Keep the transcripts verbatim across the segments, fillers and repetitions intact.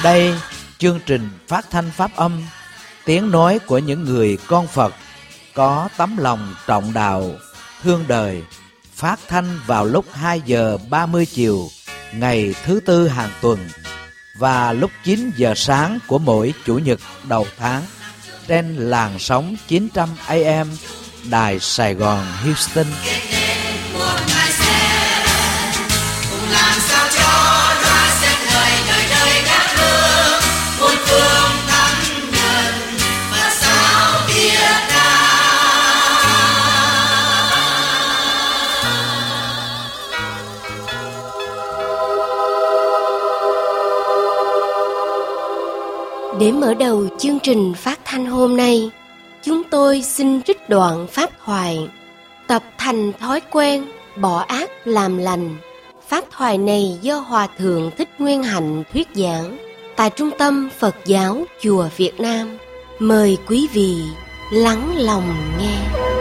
Đây, chương trình phát thanh pháp âm, tiếng nói của những người con Phật có tấm lòng trọng đạo, thương đời, phát thanh vào lúc hai giờ ba mươi chiều ngày thứ tư hàng tuần và lúc chín giờ sáng của mỗi chủ nhật đầu tháng trên làn sóng chín trăm A M Đài Sài Gòn Houston. Để mở đầu chương trình phát thanh hôm nay, chúng tôi xin trích đoạn pháp thoại Tập thành thói quen, bỏ ác làm lành. Pháp thoại này do Hòa Thượng Thích Nguyên Hạnh thuyết giảng tại Trung tâm Phật giáo Chùa Việt Nam. Mời quý vị lắng lòng nghe.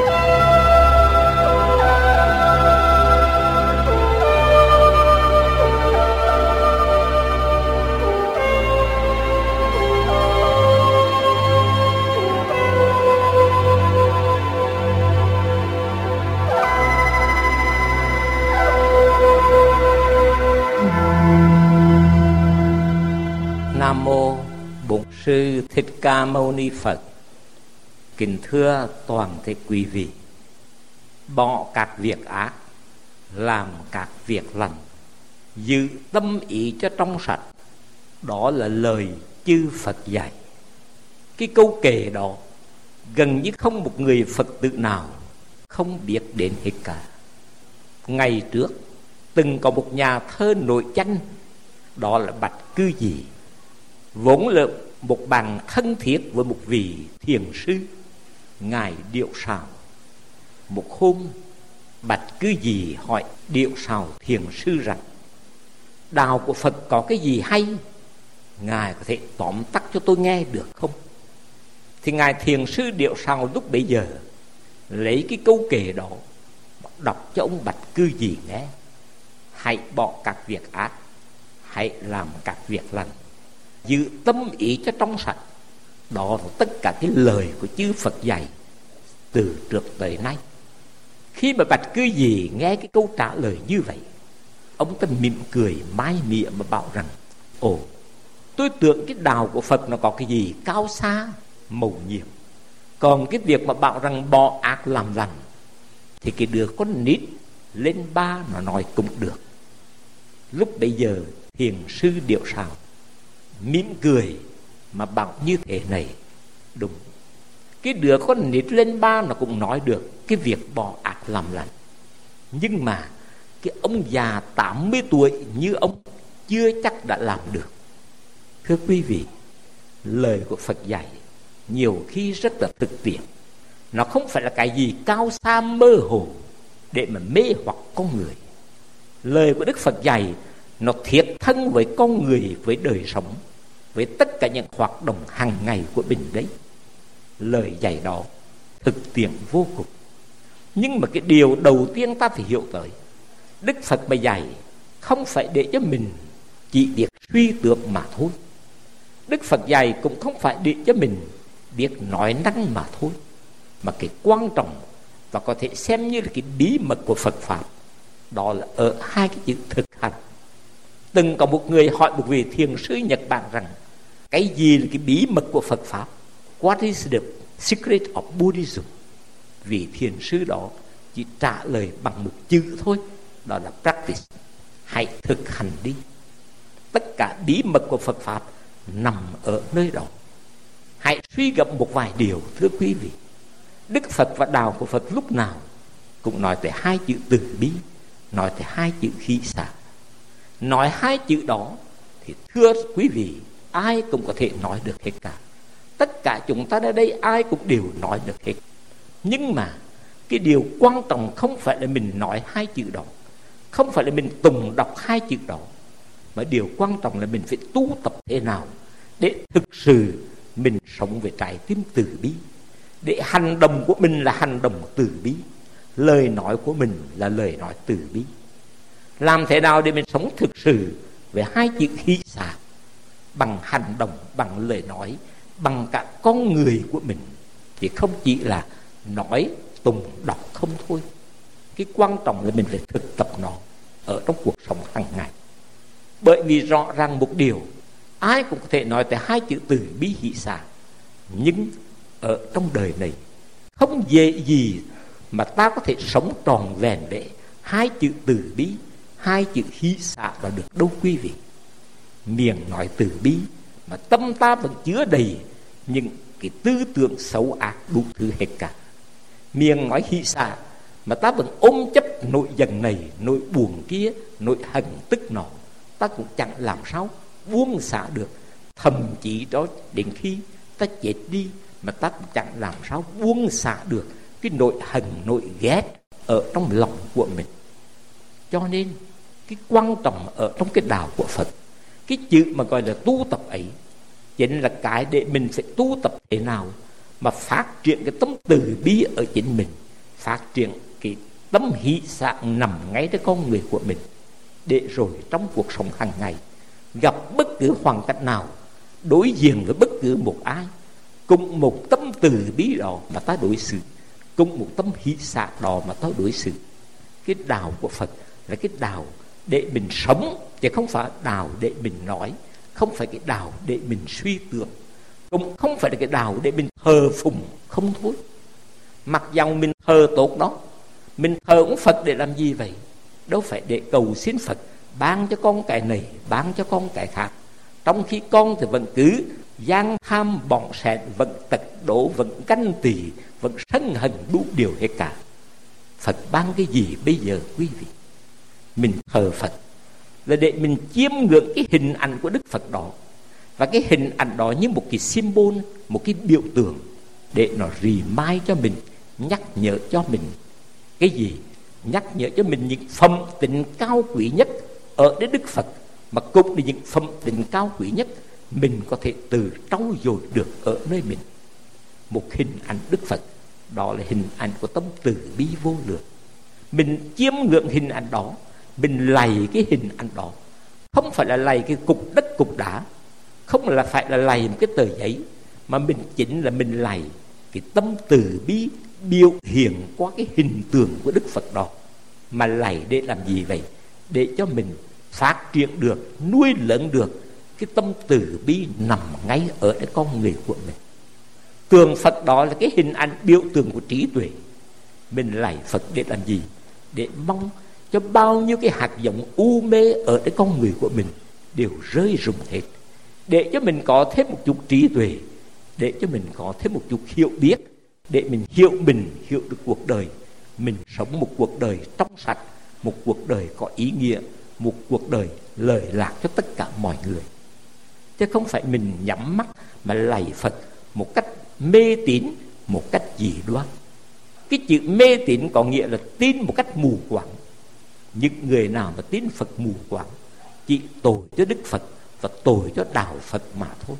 Nam mô Bổn Sư Thích Ca Mâu Ni Phật. Kính thưa toàn thể quý vị, bỏ các việc ác, làm các việc lành, giữ tâm ý cho trong sạch, đó là lời chư Phật dạy. Cái câu kệ đó gần như không một người Phật tử nào không biết đến hết cả. Ngày trước từng có một nhà thơ nổi danh, đó là Bạch Cư Dị, vốn là một bạn thân thiết với một vị thiền sư ngài Điệu Sào. Một hôm Bạch Cư Dị hỏi Điệu Sào thiền sư rằng: đạo của Phật có cái gì hay, ngài có thể tóm tắt cho tôi nghe được không? Thì ngài thiền sư Điệu Sào lúc bấy giờ lấy cái câu kệ đó đọc cho ông Bạch Cư Dị nghe: hãy bỏ các việc ác, hãy làm các việc lành, giữ tâm ý cho trong sạch. Đó là tất cả cái lời của chư Phật dạy từ trước tới nay. Khi mà Bạch Cư Dị nghe cái câu trả lời như vậy, ông ta mỉm cười mái mỉa mà bảo rằng: ồ, tôi tưởng cái đạo của Phật nó có cái gì cao xa mầu nhiệm, còn cái việc mà bảo rằng bỏ ác làm lành thì cái đứa con nít lên ba nó nói cũng được. Lúc bấy giờ thiền sư Điệu Sào mỉm cười mà bảo như thế này: đúng, cái đứa con nít lên ba nó cũng nói được cái việc bỏ ác làm lành, nhưng mà cái ông già tám mươi tuổi như ông chưa chắc đã làm được. Thưa quý vị, lời của Phật dạy nhiều khi rất là thực tiễn. Nó không phải là cái gì cao xa mơ hồ để mà mê hoặc con người. Lời của Đức Phật dạy nó thiết thân với con người, với đời sống, với tất cả những hoạt động hàng ngày của mình đấy. Lời dạy đó thực tiễn vô cùng. Nhưng mà cái điều đầu tiên ta phải hiểu tới, Đức Phật mà dạy không phải để cho mình chỉ biết suy tưởng mà thôi. Đức Phật dạy cũng không phải để cho mình biết nói năng mà thôi. Mà cái quan trọng và có thể xem như là cái bí mật của Phật Pháp, đó là ở hai cái chữ thực hành. Từng có một người hỏi một vị thiền sư Nhật Bản rằng: cái gì là cái bí mật của Phật Pháp? What is the secret of Buddhism? Vị thiền sư đó chỉ trả lời bằng một chữ thôi, đó là practice. Hãy thực hành đi. Tất cả bí mật của Phật Pháp nằm ở nơi đó. Hãy suy gẫm một vài điều, thưa quý vị. Đức Phật và đạo của Phật lúc nào cũng nói tới hai chữ từ bi, nói tới hai chữ khí xả. Nói hai chữ đó thì thưa quý vị, ai cũng có thể nói được hết cả. Tất cả chúng ta ở đây ai cũng đều nói được hết. Nhưng mà cái điều quan trọng không phải là mình nói hai chữ đó, không phải là mình tùng đọc hai chữ đó, mà điều quan trọng là mình phải tu tập thế nào để thực sự mình sống về trái tim từ bi, để hành động của mình là hành động từ bi, lời nói của mình là lời nói từ bi. Làm thế nào để mình sống thực sự về hai chữ khí xả? bằng hành động, bằng lời nói, bằng cả con người của mình, thì không chỉ là nói tùng đọc không thôi. Cái quan trọng là mình phải thực tập nó ở trong cuộc sống hàng ngày. Bởi vì rõ ràng một điều, ai cũng có thể nói tới hai chữ từ bi hỷ xả, nhưng ở trong đời này không dễ gì mà ta có thể sống tròn vẹn để hai chữ từ bi, hai chữ hỷ xả là được đâu quý vị. Miệng nói từ bi mà tâm ta vẫn chứa đầy những cái tư tưởng xấu ác đủ thứ hết cả. Miệng nói hỷ xả mà ta vẫn ôm chấp nỗi giận này, nỗi buồn kia, nỗi hận tức nọ, ta cũng chẳng làm sao buông xả được. Thậm chí đó đến khi ta chết đi mà ta cũng chẳng làm sao buông xả được cái nỗi hận, nỗi ghét ở trong lòng của mình. Cho nên cái quan trọng ở trong cái đạo của Phật, cái chữ mà gọi là tu tập ấy, chính là cái để mình phải tu tập thế nào mà phát triển cái tâm từ bi ở chính mình, phát triển cái tâm hỷ xả nằm ngay trong con người của mình, để rồi trong cuộc sống hàng ngày gặp bất cứ hoàn cảnh nào, đối diện với bất cứ một ai, cùng một tâm từ bi đó mà ta đối xử, cùng một tâm hỷ xả đó mà ta đối xử. Cái đạo của Phật là cái đạo để mình sống, chứ không phải đạo để mình nói, không phải cái đạo để mình suy tưởng, cũng không phải là cái đạo để mình thờ phụng không thôi. Mặc dầu mình thờ tốt đó, mình thờ ông Phật để làm gì vậy? Đâu phải để cầu xin Phật ban cho con cái này, ban cho con cái khác, trong khi con thì vẫn cứ gian tham bỏn sẹn, vẫn tật đổ, vẫn ganh tị, vẫn sân hận đủ điều hết cả. Phật ban cái gì bây giờ quý vị? Mình thờ Phật là để mình chiêm ngưỡng cái hình ảnh của Đức Phật đó, và cái hình ảnh đó như một cái symbol, một cái biểu tượng để nó remind cho mình, nhắc nhở cho mình cái gì? Nhắc nhở cho mình những phẩm tính cao quý nhất ở đến Đức Phật, mà cũng là những phẩm tính cao quý nhất mình có thể từ trau dồi được ở nơi mình. Một hình ảnh Đức Phật, đó là hình ảnh của tâm từ bi vô lượng. Mình chiêm ngưỡng hình ảnh đó, mình lạy cái hình ảnh đó, không phải là lạy cái cục đất cục đá, không là phải là lạy một cái tờ giấy, mà mình chính là mình lạy cái tâm từ bi biểu hiện qua cái hình tượng của Đức Phật đó. Mà lạy để làm gì vậy? Để cho mình phát triển được, nuôi lớn được cái tâm từ bi nằm ngay ở cái con người của mình. Tượng Phật đó là cái hình ảnh biểu tượng của trí tuệ. Mình lạy Phật để làm gì? Để mong cho bao nhiêu cái hạt giống u mê ở cái con người của mình đều rơi rụng hết, để cho mình có thêm một chút trí tuệ, để cho mình có thêm một chút hiểu biết, để mình hiểu mình, hiểu được cuộc đời. Mình sống một cuộc đời trong sạch, một cuộc đời có ý nghĩa, một cuộc đời lợi lạc cho tất cả mọi người. Chứ không phải mình nhắm mắt mà lạy Phật một cách mê tín, một cách dị đoan. Cái chữ mê tín có nghĩa là tin một cách mù quáng. Những người nào mà tin Phật mù quáng chỉ tội cho Đức Phật và tội cho đạo Phật mà thôi.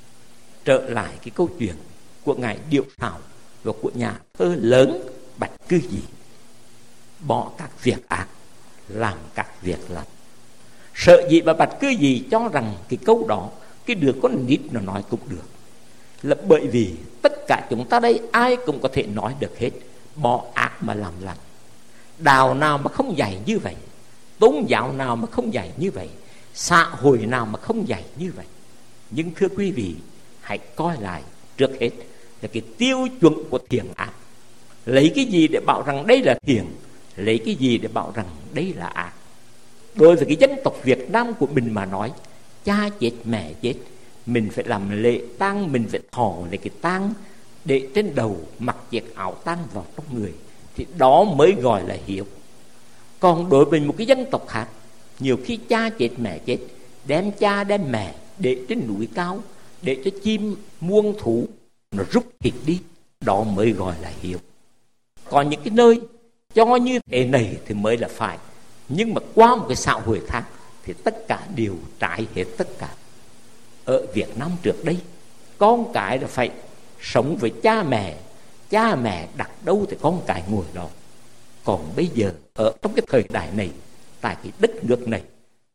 Trở lại cái câu chuyện của ngài Điệu Sảo và của nhà thơ lớn Bạch Cư Dị. Bỏ các việc ác, làm các việc lành. Sợ gì mà Bạch Cư Dị cho rằng cái câu đó cái đứa con nít nó nói cũng được, là bởi vì tất cả chúng ta đây ai cũng có thể nói được hết. Bỏ ác mà làm lành. Đạo nào mà không dạy như vậy, tôn giáo nào mà không dạy như vậy, xã hội nào mà không dạy như vậy. Nhưng thưa quý vị, hãy coi lại trước hết là cái tiêu chuẩn của thiện ác. Lấy cái gì để bảo rằng đây là thiện, lấy cái gì để bảo rằng đây là ác. Đối với cái dân tộc Việt Nam của mình mà nói, cha chết mẹ chết, mình phải làm lễ tang, mình phải thọ lấy cái tang để trên đầu mặc chiếc áo tang vào trong người, thì đó mới gọi là hiếu. Còn đối với một cái dân tộc khác, nhiều khi cha chết mẹ chết, đem cha đem mẹ để trên núi cao, để cho chim muông thú nó rút thịt đi, đó mới gọi là hiếu. Còn những cái nơi cho như thế này thì mới là phải, nhưng mà qua một cái xã hội khác thì tất cả đều trái hết tất cả. Ở Việt Nam trước đây, con cái là phải sống với cha mẹ, cha mẹ đặt đâu thì con cái ngồi đó. Còn bây giờ ở trong cái thời đại này, tại cái đất nước này,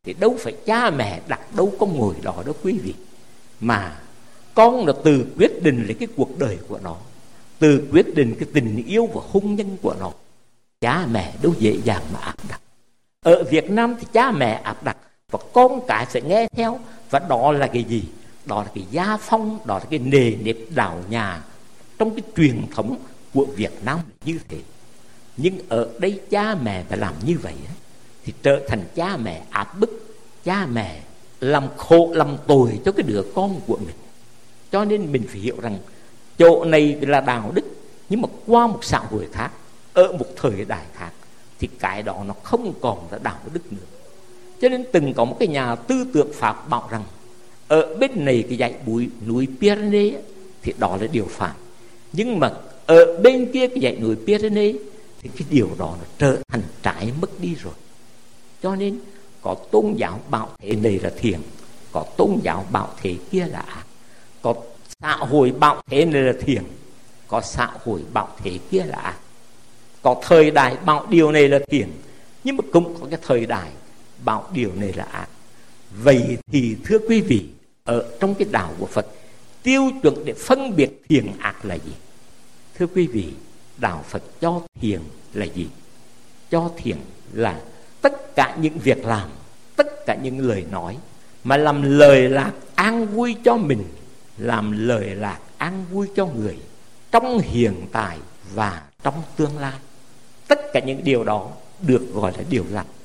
thì đâu phải cha mẹ đặt đâu có ngồi đó đâu quý vị, mà con là tự quyết định lấy cái cuộc đời của nó, tự quyết định cái tình yêu và hôn nhân của nó. Cha mẹ đâu dễ dàng mà áp đặt. Ở Việt Nam thì cha mẹ áp đặt và con cái phải nghe theo. Và đó là cái gì? Đó là cái gia phong, đó là cái nề nếp đạo nhà trong cái truyền thống của Việt Nam như thế. Nhưng ở đây cha mẹ phải làm như vậy thì trở thành cha mẹ áp bức, cha mẹ làm khổ làm tội cho cái đứa con của mình. Cho nên mình phải hiểu rằng chỗ này là đạo đức, nhưng mà qua một xã hội khác, ở một thời đại khác, thì cái đó nó không còn là đạo đức nữa. Cho nên từng có một cái nhà tư tưởng Pháp bảo rằng ở bên này cái dãy bụi núi Pyrenees thì đó là điều phải, nhưng mà ở bên kia cái dãy núi Pyrenees thì cái điều đó nó trở thành trái mất đi rồi. Cho nên có tôn giáo bảo thế này là thiện, có tôn giáo bảo thế kia là ác, có xã hội bảo thế này là thiện, có xã hội bảo thế kia là ác, có thời đại bảo điều này là thiện, nhưng mà cũng có cái thời đại bảo điều này là ác. Vậy thì thưa quý vị, ở trong cái đạo của Phật, tiêu chuẩn để phân biệt thiện ác là gì? Thưa quý vị, đạo Phật cho thiện là gì? Cho thiện là tất cả những việc làm, tất cả những lời nói mà làm lời lạc an vui cho mình, làm lời lạc an vui cho người trong hiện tại và trong tương lai. Tất cả những điều đó được gọi là điều lành.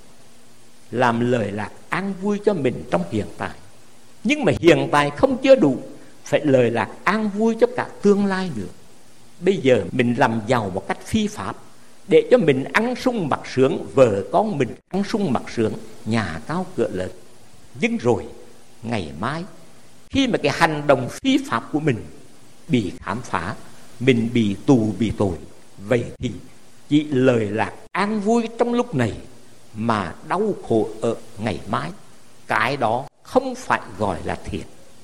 Làm lời lạc an vui cho mình trong hiện tại, nhưng mà hiện tại không chưa đủ, phải lời lạc an vui cho cả tương lai nữa. Bây giờ mình làm giàu một cách phi pháp để cho mình ăn sung mặc sướng, vợ con mình ăn sung mặc sướng, nhà cao cửa lớn. Nhưng rồi ngày mai khi mà cái hành động phi pháp của mình bị khám phá, mình bị tù bị tội, vậy thì chỉ lời lạc an vui trong lúc này mà đau khổ ở ngày mai, cái đó không phải gọi là thiện.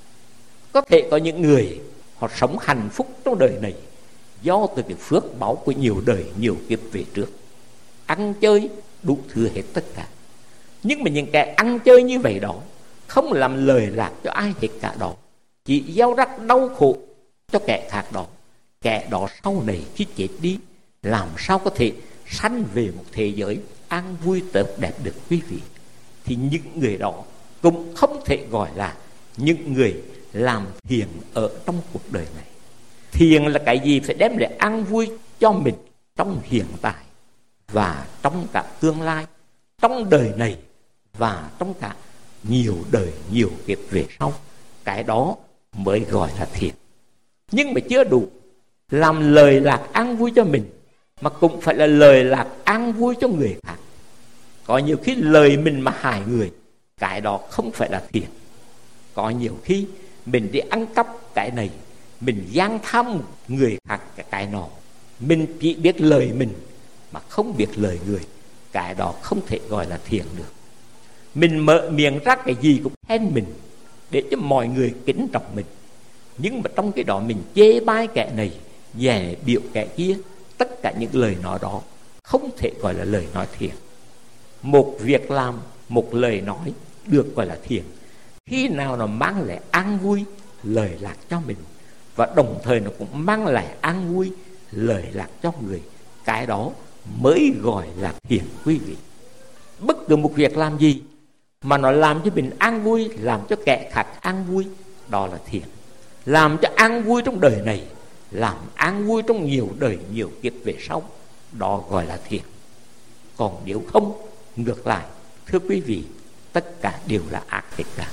Có thể có những người họ sống hạnh phúc trong đời này do từ cái phước báu của nhiều đời nhiều kiếp về trước, ăn chơi đủ thứ hết tất cả. Nhưng mà những kẻ ăn chơi như vậy đó không làm lời lạc cho ai hết cả đó, chỉ gieo rắc đau khổ cho kẻ khác đó. Kẻ đó sau này khi chết đi làm sao có thể sanh về một thế giới an vui tốt đẹp được quý vị? Thì những người đó cũng không thể gọi là những người làm thiện ở trong cuộc đời này. Thiện là cái gì? Phải đem lại an vui cho mình trong hiện tại và trong cả tương lai, trong đời này và trong cả nhiều đời nhiều kiếp về sau. Cái đó mới gọi là thiện. Nhưng mà chưa đủ. Làm lời lạc an vui cho mình mà cũng phải là lời lạc an vui cho người khác. Có nhiều khi lời mình mà hại người, cái đó không phải là thiện. Có nhiều khi mình đi ăn cắp cái này, mình gian tham người khác cái nọ, mình chỉ biết lời mình mà không biết lời người, cái đó không thể gọi là thiện được. Mình mở miệng ra cái gì cũng khen mình để cho mọi người kính trọng mình, nhưng mà trong cái đó mình chê bai kẻ này, dè biểu kẻ kia. Tất cả những lời nói đó không thể gọi là lời nói thiện. Một việc làm, một lời nói được gọi là thiện khi nào nó mang lại an vui, lời lạc cho mình, và đồng thời nó cũng mang lại an vui, lời lạc cho người. Cái đó mới gọi là thiện quý vị. Bất cứ một việc làm gì mà nó làm cho mình an vui, làm cho kẻ khác an vui, đó là thiện. Làm cho an vui trong đời này, làm an vui trong nhiều đời nhiều kiếp về sau, đó gọi là thiện. Còn nếu không, ngược lại, thưa quý vị, tất cả đều là ác hết cả.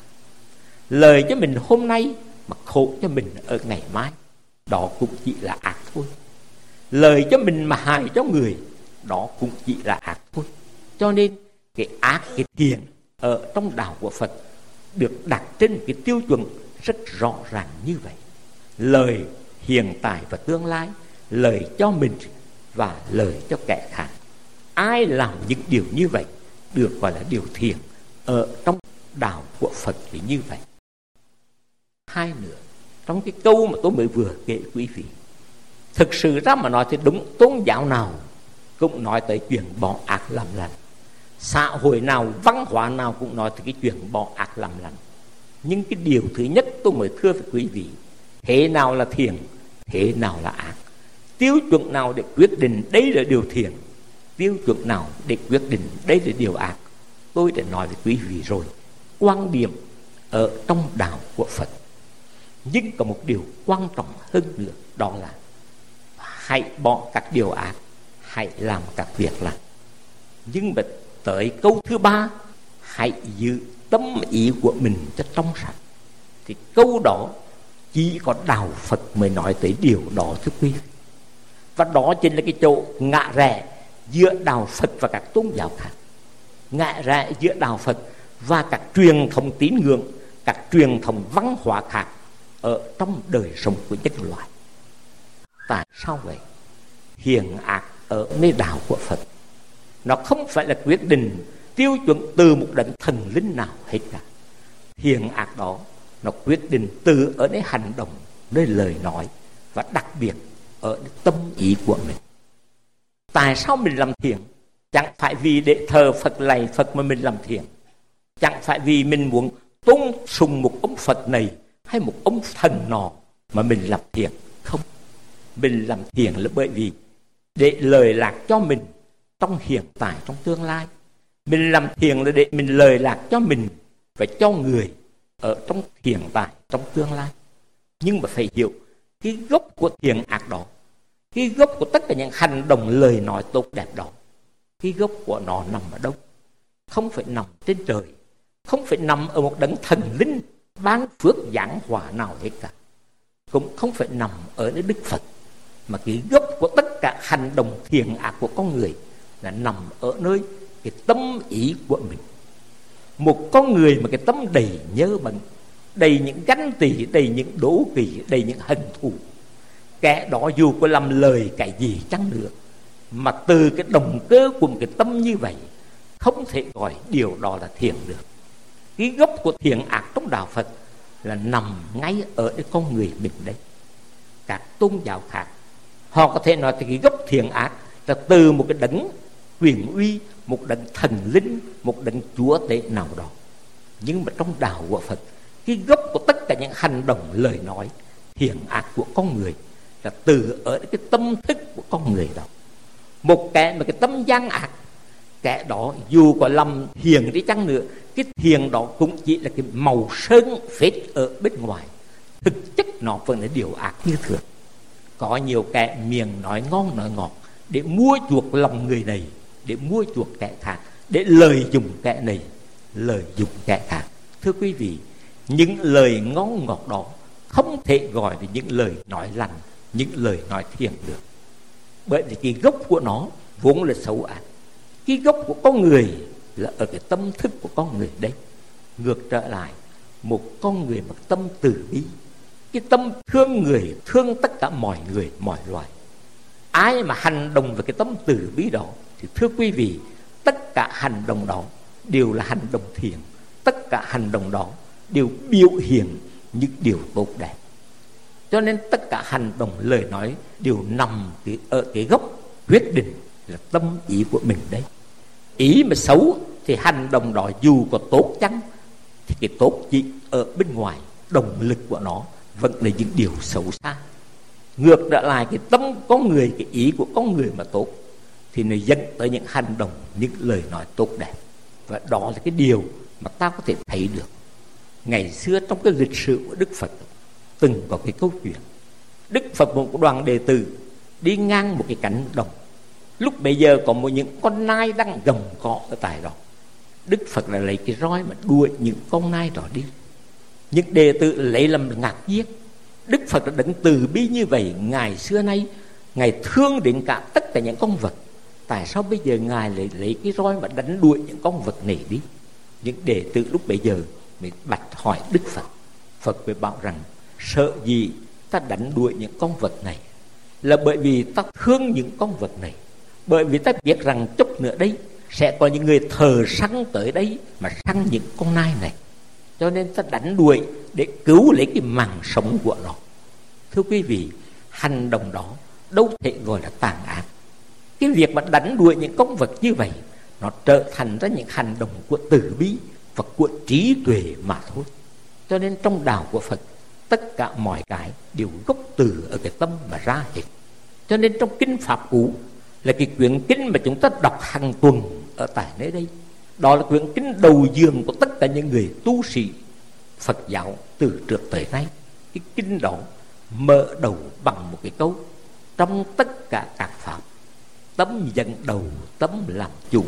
Lời cho mình hôm nay mà khổ cho mình ở ngày mai, đó cũng chỉ là ác thôi. Lời cho mình mà hại cho người, đó cũng chỉ là ác thôi. Cho nên cái ác, cái thiện ở trong đạo của Phật được đặt trên cái tiêu chuẩn rất rõ ràng như vậy. Lời hiện tại và tương lai, lời cho mình và lời cho kẻ khác. Ai làm những điều như vậy được gọi là điều thiện ở trong đạo của Phật thì như vậy. Hai nữa, trong cái câu mà tôi mới vừa kể quý vị, thực sự ra mà nói thì đúng tôn giáo nào cũng nói tới chuyện bỏ ác làm lành. xã hội nào, văn hóa nào cũng nói tới cái chuyện bỏ ác làm lành. Nhưng cái điều thứ nhất tôi mới thưa với quý vị, thế nào là thiện, thế nào là ác, tiêu chuẩn nào để quyết định đây là điều thiện, tiêu chuẩn nào để quyết định đây là điều ác, tôi đã nói với quý vị rồi. Quan điểm ở trong đạo của Phật. Nhưng có một điều quan trọng hơn nữa, đó là hãy bỏ các điều ác, hãy làm các việc lành. Nhưng mà tới câu thứ ba, hãy giữ tâm ý của mình cho trong sạch. Thì câu đó chỉ có đạo Phật mới nói tới điều đó thưa quý vị. Và đó chính là cái chỗ ngã rẽ giữa đạo Phật và các tôn giáo khác, ngã rẽ giữa đạo Phật và các truyền thống tín ngưỡng, các truyền thống văn hóa khác ở trong đời sống của nhân loại. Tại sao vậy? Hiền ác ở nơi đạo của Phật, nó không phải là quyết định tiêu chuẩn từ một đấng thần linh nào hết cả. Hiền ác đó nó quyết định từ ở nơi hành động, nơi lời nói, và đặc biệt ở tâm ý của mình. Tại sao mình làm thiện? Chẳng phải vì để thờ Phật lạy Phật mà mình làm thiện, chẳng phải vì mình muốn tôn sùng một ông Phật này hay một ông thần nọ mà mình làm thiện. Không, mình làm thiện là bởi vì để lời lạc cho mình trong hiện tại, trong tương lai. Mình làm thiện là để mình lời lạc cho mình và cho người ở trong hiện tại, trong tương lai. Nhưng mà phải hiểu cái gốc của thiện ác đó, cái gốc của tất cả những hành động lời nói tốt đẹp đó, cái gốc của nó nằm ở đâu? Không phải nằm trên trời, không phải nằm ở một đấng thần linh ban phước giảng hòa nào hết cả, cũng không phải nằm ở nơi Đức Phật, mà cái gốc của tất cả hành động thiện ác của con người là nằm ở nơi cái tâm ý của mình. Một con người mà cái tâm đầy nhớ bận, đầy những ganh tị, đầy những đố kỵ, đầy những hận thù, kẻ đó dù có làm lời cái gì chăng nữa, mà từ cái động cơ của một cái tâm như vậy, không thể gọi điều đó là thiện được. Cái gốc của thiện ác trong đạo Phật là nằm ngay ở cái con người mình đấy. Các tôn giáo khác họ có thể nói thì cái gốc thiện ác là từ một cái đấng quyền uy, một đấng thần linh, một đấng chúa tể nào đó. Nhưng mà trong đạo của Phật, cái gốc của tất cả những hành động lời nói thiện ác của con người là từ ở cái tâm thức của con người đó. Một kẻ mà cái tâm gian ác, kẻ đó dù có làm hiền đi chăng nữa, cái thiền đó cũng chỉ là cái màu sơn phết ở bên ngoài, thực chất nó vẫn là điều ác như thường. Có nhiều kẻ miệng nói ngon nói ngọt để mua chuộc lòng người này, để mua chuộc kẻ khác, để lợi dụng kẻ này, lợi dụng kẻ khác. Thưa quý vị, những lời ngon ngọt đó không thể gọi là những lời nói lành, những lời nói thiện được. Bởi vì cái gốc của nó vốn là xấu ác. Cái gốc của con người là ở cái tâm thức của con người đấy. Ngược trở lại, một con người mà tâm từ bi, cái tâm thương người, thương tất cả mọi người, mọi loài. Ai mà hành động về cái tâm từ bi đó thì thưa quý vị, tất cả hành động đó đều là hành động thiện, tất cả hành động đó đều biểu hiện những điều tốt đẹp. Cho nên tất cả hành động lời nói đều nằm ở cái gốc quyết định là tâm ý của mình đấy. Ý mà xấu thì hành động đó dù có tốt chăng thì cái tốt chỉ ở bên ngoài, động lực của nó vẫn là những điều xấu xa. Ngược trở lại, cái tâm con người, cái ý của con người mà tốt thì nó dẫn tới những hành động, những lời nói tốt đẹp. Và đó là cái điều mà ta có thể thấy được. Ngày xưa trong cái lịch sử của Đức Phật từng có cái câu chuyện Đức Phật một đoàn đệ tử đi ngang một cái cánh đồng. Lúc bây giờ có một những con nai đang gầm cọ ở tại đó. Đức Phật là lấy cái roi mà đuổi những con nai đó đi. Những đệ tử lấy làm ngạc nhiên. Đức Phật đã đấng từ bi như vậy, ngày xưa nay Ngài thương đến cả tất cả những con vật, tại sao bây giờ Ngài lại lấy cái roi mà đánh đuổi những con vật này đi? Những đệ tử lúc bây giờ mới bạch hỏi Đức Phật. Phật mới bảo rằng sợ gì ta đánh đuổi những con vật này, là bởi vì ta thương những con vật này, bởi vì ta biết rằng chút nữa đây sẽ có những người thờ săn tới đây mà săn những con nai này, cho nên ta đánh đuổi để cứu lấy cái mạng sống của nó. Thưa quý vị, hành động đó đâu thể gọi là tàn ác. Cái việc mà đánh đuổi những con vật như vậy nó trở thành ra những hành động của từ bi và của trí tuệ mà thôi. Cho nên trong đạo của Phật, tất cả mọi cái đều gốc từ ở cái tâm mà ra hết. Cho nên trong kinh Pháp Cú là cái quyển kinh mà chúng ta đọc hàng tuần ở tại nơi đây, đó là quyển kinh đầu giường của tất cả những người tu sĩ Phật giáo từ trước tới nay. Cái kinh đó mở đầu bằng một cái câu: trong tất cả các pháp, tâm dẫn đầu, tâm làm chủ.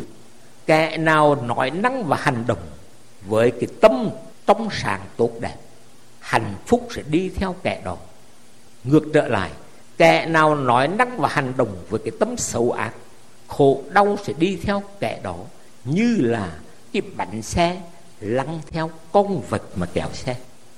Kẻ nào nói năng và hành động với cái tâm trong sáng tốt đẹp, hạnh phúc sẽ đi theo kẻ đó. Ngược trở lại, kẻ nào nói năng và hành động với cái tâm xấu ác, khổ đau sẽ đi theo kẻ đó, như là cái bánh xe lăn theo con vật mà kéo xe.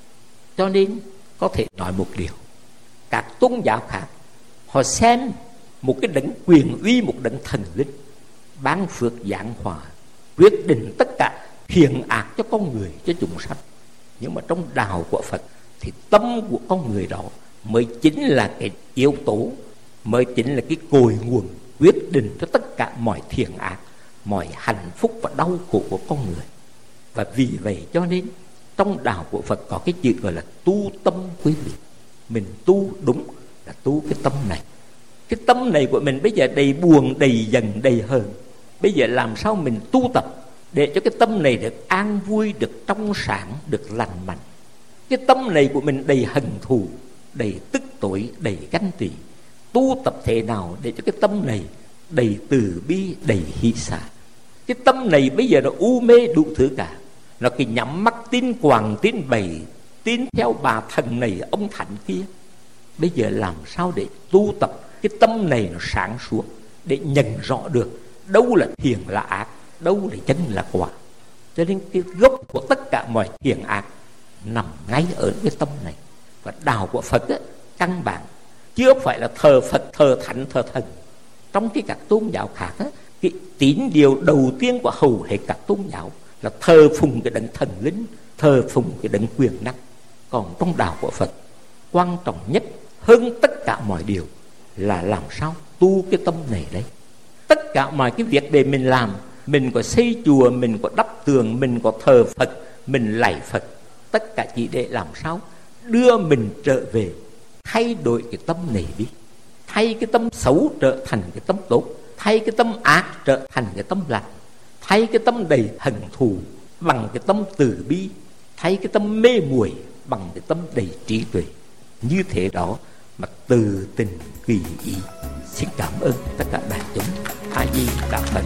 Cho nên có thể nói một điều, các tôn giáo khác họ xem một cái đấng quyền uy, một đấng thần linh ban phước giáng hòa, quyết định tất cả thiện ác cho con người, cho chúng sanh. Nhưng mà trong đạo của Phật thì tâm của con người đó mới chính là cái yếu tố, mới chính là cái cội nguồn quyết định cho tất cả mọi thiện ác, mọi hạnh phúc và đau khổ của con người. Và vì vậy cho nên trong đạo của Phật có cái chữ gọi là tu tâm quý vị. Mình tu đúng là tu cái tâm này. Cái tâm này của mình bây giờ đầy buồn, đầy giận, đầy hờn. Bây giờ làm sao mình tu tập để cho cái tâm này được an vui, được trong sáng, được lành mạnh. Cái tâm này của mình đầy hận thù, đầy tức tối, đầy ganh tị. Tu tập thế nào để cho cái tâm này đầy từ bi, đầy hỷ xả. Cái tâm này bây giờ nó u mê đủ thứ cả. Nó cứ nhắm mắt tin quàng, tin bày, tin theo bà thần này, ông thánh kia. Bây giờ làm sao để tu tập cái tâm này nó sáng suốt, để nhận rõ được đâu là thiện là ác, đâu là chân là quả. Cho nên cái gốc của tất cả mọi thiện ác nằm ngay ở cái tâm này. Và đạo của Phật á, căn bản chưa phải là thờ Phật, thờ thánh, thờ thần. Trong cái các tôn giáo khác á, cái tín điều đầu tiên của hầu hết các tôn giáo là thờ phụng cái đấng thần linh, thờ phụng cái đấng quyền năng. Còn trong đạo của Phật, quan trọng nhất hơn tất cả mọi điều là làm sao tu cái tâm này đấy. Tất cả mọi cái việc để mình làm, mình có xây chùa, mình có đắp tường, mình có thờ Phật, mình lạy Phật, tất cả chỉ để làm sao đưa mình trở về, thay đổi cái tâm này đi, thay cái tâm xấu trở thành cái tâm tốt, thay cái tâm ác trở thành cái tâm lành, thay cái tâm đầy hận thù bằng cái tâm từ bi, thay cái tâm mê muội bằng cái tâm đầy trí tuệ. Như thế đó mà từ tình kỳ ý. Xin cảm ơn tất cả đại chúng. A Di Đà Phật.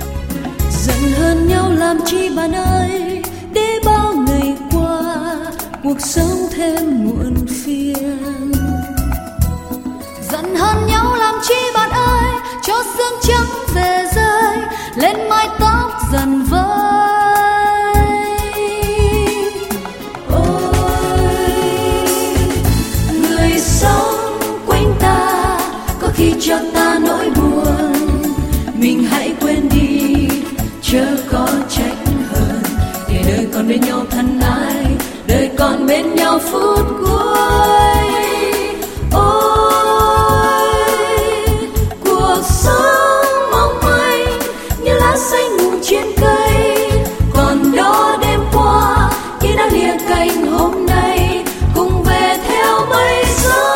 Giận hơn nhau làm chi bạn ơi, để bao ngày qua cuộc sống thêm muộn phiền. Giận hơn nhau làm chi bạn ơi, cho sương trắng về rơi lên mái tóc dần vơi. Ôi người sống quanh ta có khi cho ta nỗi buồn, mình hãy quên đi chớ có trách hờn, để đời còn bên nhau thân ái, đời còn bên nhau phút cuối. Ôi cuộc sống mong manh như lá xanh mù trên cây, còn đó đêm qua khi đã lìa cành hôm nay cùng về theo mây gió.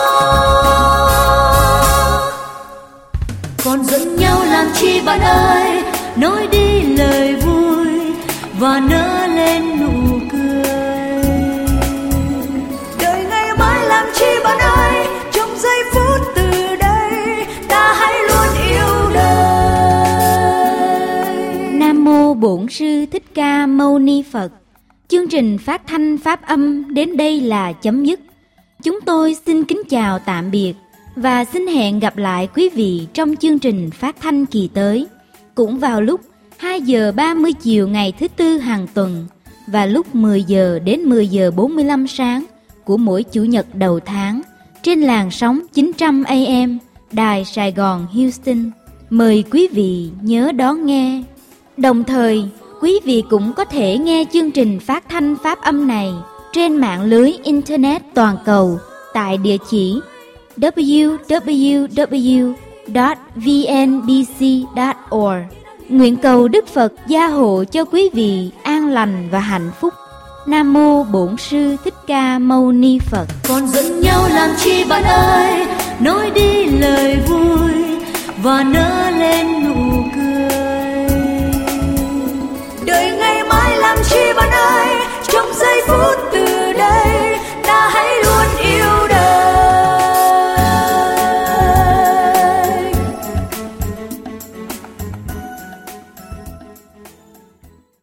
Còn giận nhau làm chi bạn ơi, nói đi lời vui và nở lên nụ cười. Đời ngày mai làm chi bạn ơi, trong giây phút từ đây ta hãy luôn yêu đời. Nam mô Bổn Sư Thích Ca Mâu Ni Phật. Chương trình phát thanh pháp âm đến đây là chấm dứt. Chúng tôi xin kính chào tạm biệt và xin hẹn gặp lại quý vị trong chương trình phát thanh kỳ tới, cũng vào lúc hai giờ ba mươi chiều ngày thứ tư hàng tuần và lúc mười giờ đến mười giờ bốn mươi lăm sáng của mỗi chủ nhật đầu tháng trên làn sóng chín trăm A M Đài Sài Gòn Houston. Mời quý vị nhớ đón nghe. Đồng thời, quý vị cũng có thể nghe chương trình phát thanh pháp âm này trên mạng lưới Internet toàn cầu tại địa chỉ w w w chấm v n b c chấm org Nguyện cầu Đức Phật gia hộ cho quý vị an lành và hạnh phúc. Nam mô Bổn Sư Thích Ca Mâu Ni Phật. Còn giận nhau làm chi bạn ơi, nói đi lời vui và nở lên nụ